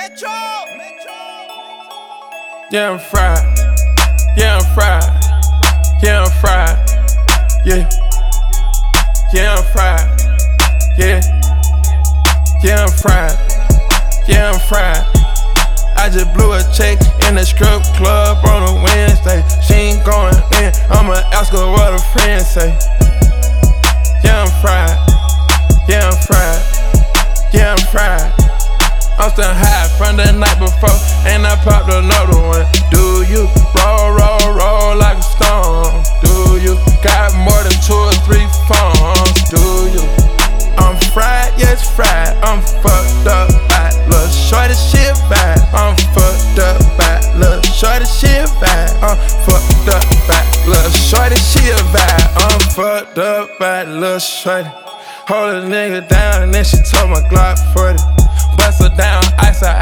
Yeah, I'm fried. Yeah, I'm fried. Yeah, I'm fried. Yeah. Yeah, I'm fried. Yeah. Yeah, I'm fried. Yeah, I'm fried. I just blew a check in the strip club on a Wednesday. She ain't going in, I'ma ask her what her friends say. Yeah, I'm fried. Yeah, I'm fried. Yeah, I'm fried. I'm still high from the night before, and I popped another one. Do you roll like a stone? Do you got more than 2 or 3 phones? Do you? I'm fried, yes fried. I'm fucked up by little shorty shit vibe. I'm fucked up by little shorty shit vibe. I'm fucked up by little shorty shit vibe. I'm fucked up by little shorty. Hold a nigga down and then she told my Glock 40. Bust her down, ice her